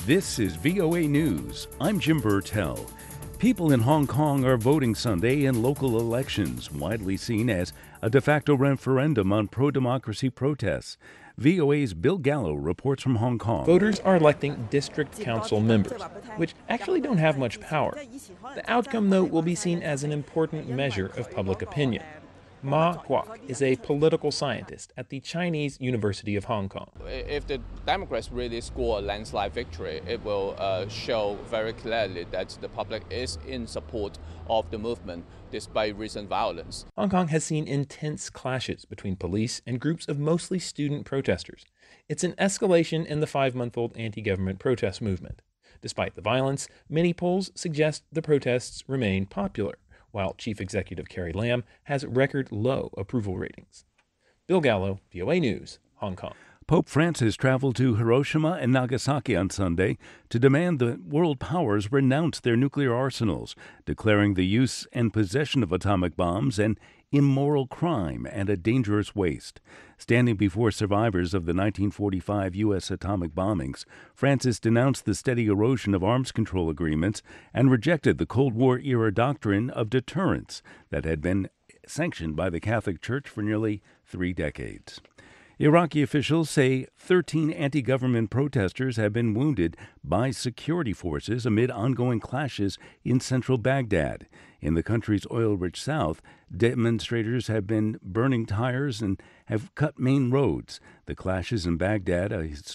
This is VOA News. I'm Jim Burtell. People in Hong Kong are voting Sunday in local elections, widely seen as a de facto referendum on pro-democracy protests. VOA's Bill Gallo reports from Hong Kong. Voters are electing district council members, which actually don't have much power. The outcome, though, will be seen as an important measure of public opinion. Ma Guok is a political scientist at the Chinese University of Hong Kong. If the Democrats really score a landslide victory, it will show very clearly that the public is in support of the movement despite recent violence. Hong Kong has seen intense clashes between police and groups of mostly student protesters. It's an escalation in the 5-month-old anti-government protest movement. Despite the violence, many polls suggest the protests remain popular, while Chief Executive Carrie Lam has record low approval ratings. Bill Gallo, VOA News, Hong Kong. Pope Francis traveled to Hiroshima and Nagasaki on Sunday to demand the world powers renounce their nuclear arsenals, declaring the use and possession of atomic bombs an immoral crime and a dangerous waste. Standing before survivors of the 1945 U.S. atomic bombings, Francis denounced the steady erosion of arms control agreements and rejected the Cold War-era doctrine of deterrence that had been sanctioned by the Catholic Church for nearly 3 decades. Iraqi officials say 13 anti-government protesters have been wounded by security forces amid ongoing clashes in central Baghdad. In the country's oil-rich south, demonstrators have been burning tires and have cut main roads. The clashes in Baghdad's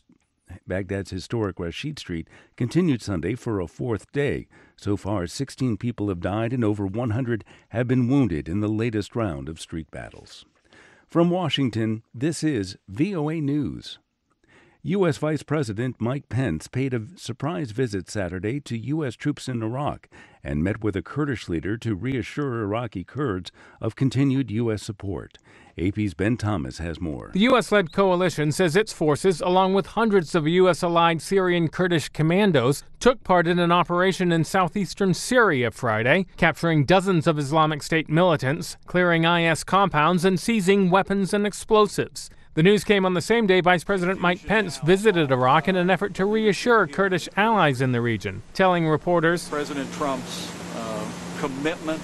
historic Rashid Street continued Sunday for a 4th day. So far, 16 people have died and over 100 have been wounded in the latest round of street battles. From Washington, this is VOA News. U.S. Vice President Mike Pence paid a surprise visit Saturday to U.S. troops in Iraq and met with a Kurdish leader to reassure Iraqi Kurds of continued U.S. support. AP's Ben Thomas has more. The U.S.-led coalition says its forces, along with hundreds of U.S.-allied Syrian Kurdish commandos, took part in an operation in southeastern Syria Friday, capturing dozens of Islamic State militants, clearing IS compounds, and seizing weapons and explosives. The news came on the same day Vice President Mike Pence visited Iraq in an effort to reassure Kurdish allies in the region, telling reporters, President Trump's commitment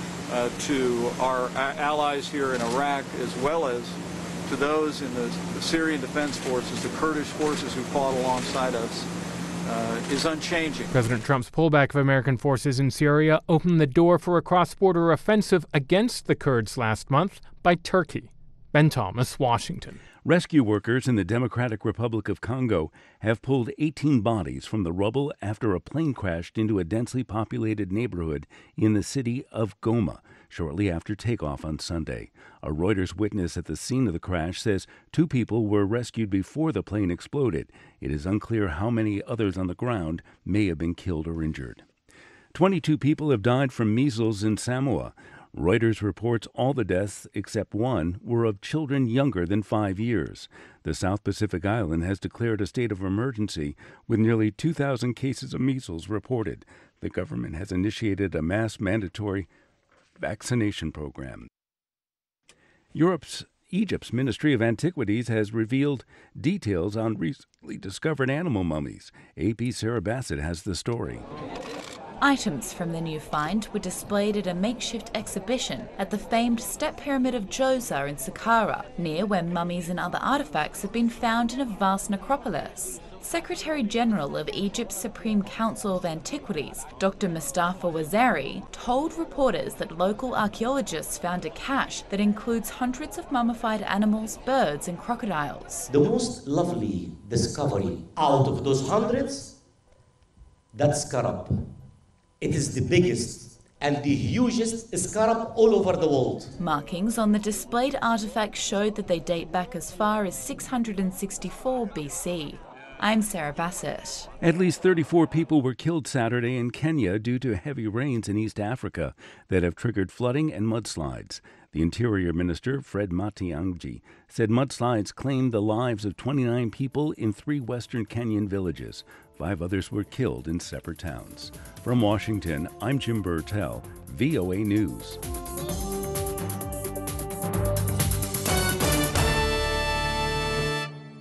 to our allies here in Iraq, as well as to those in the Syrian Defense Forces, the Kurdish forces who fought alongside us, is unchanging. President Trump's pullback of American forces in Syria opened the door for a cross-border offensive against the Kurds last month by Turkey. Ben Thomas, Washington. Rescue workers in the Democratic Republic of Congo have pulled 18 bodies from the rubble after a plane crashed into a densely populated neighborhood in the city of Goma shortly after takeoff on Sunday. A Reuters witness at the scene of the crash says 2 people were rescued before the plane exploded. It is unclear how many others on the ground may have been killed or injured. 22 people have died from measles in Samoa. Reuters reports all the deaths, except one, were of children younger than 5 years. The South Pacific island has declared a state of emergency with nearly 2,000 cases of measles reported. The government has initiated a mass mandatory vaccination program. Egypt's Ministry of Antiquities has revealed details on recently discovered animal mummies. AP's Sarah Bassett has the story. Items from the new find were displayed at a makeshift exhibition at the famed Step Pyramid of Djoser in Saqqara, near where mummies and other artifacts have been found in a vast necropolis. Secretary General of Egypt's Supreme Council of Antiquities, Dr. Mustafa Wazari, told reporters that local archaeologists found a cache that includes hundreds of mummified animals, birds and crocodiles. The most lovely discovery out of those hundreds, that's scarab. It is the biggest and the hugest scarab all over the world. Markings on the displayed artifacts showed that they date back as far as 664 BC. I'm Sarah Bassett. At least 34 people were killed Saturday in Kenya due to heavy rains in East Africa that have triggered flooding and mudslides. The Interior Minister, Fred Matiang'i, said mudslides claimed the lives of 29 people in 3 western Kenyan villages. 5 others were killed in separate towns. From Washington, I'm Jim Burtell, VOA News.